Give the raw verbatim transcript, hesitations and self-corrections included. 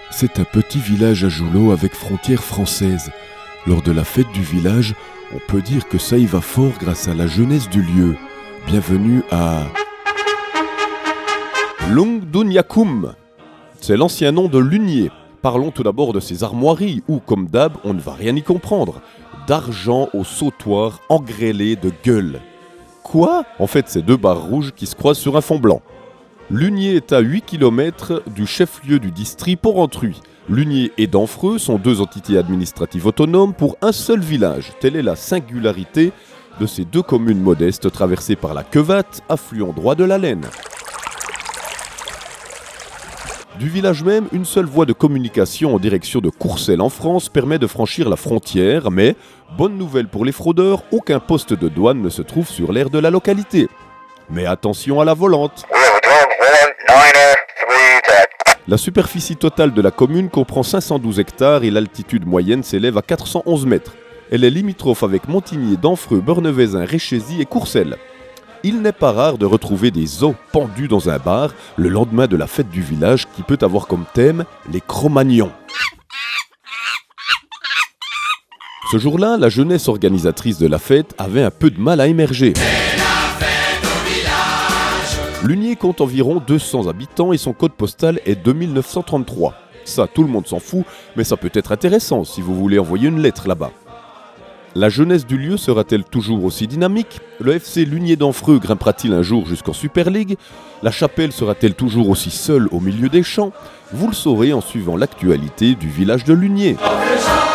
C'est un petit village à Joulot avec frontière française. Lors de la fête du village, on peut dire que ça y va fort grâce à la jeunesse du lieu. Bienvenue à Lungdunyakum. C'est l'ancien nom de Lunier. Parlons tout d'abord de ces armoiries où, comme d'hab, on ne va rien y comprendre. D'argent au sautoir engrêlé de gueules. Quoi ? En fait, c'est deux barres rouges qui se croisent sur un fond blanc. Lunier est à huit kilomètres du chef-lieu du district Porrentruy. Lunier et Denfreux sont deux entités administratives autonomes pour un seul village. Telle est la singularité de ces deux communes modestes traversées par la Quevatte, affluent droit de la Laine. Du village même, une seule voie de communication en direction de Courcelles en France permet de franchir la frontière, mais, bonne nouvelle pour les fraudeurs, aucun poste de douane ne se trouve sur l'aire de la localité. Mais attention à la volante. La superficie totale de la commune comprend cinq cent douze hectares et l'altitude moyenne s'élève à quatre cent onze mètres. Elle est limitrophe avec Montigny, Denfreux, Bernevézin, Réchésy et Courcelles. Il n'est pas rare de retrouver des os pendus dans un bar le lendemain de la fête du village qui peut avoir comme thème les Cro-Magnons. Ce jour-là, la jeunesse organisatrice de la fête avait un peu de mal à émerger. Lunier compte environ deux cents habitants et son code postal est deux mille neuf cent trente-trois. Ça, tout le monde s'en fout, mais ça peut être intéressant si vous voulez envoyer une lettre là-bas. La jeunesse du lieu sera-t-elle toujours aussi dynamique ? Le F C Lunier d'Enfreux grimpera-t-il un jour jusqu'en Super League ? La Chapelle sera-t-elle toujours aussi seule au milieu des champs ? Vous le saurez en suivant l'actualité du village de Lunier.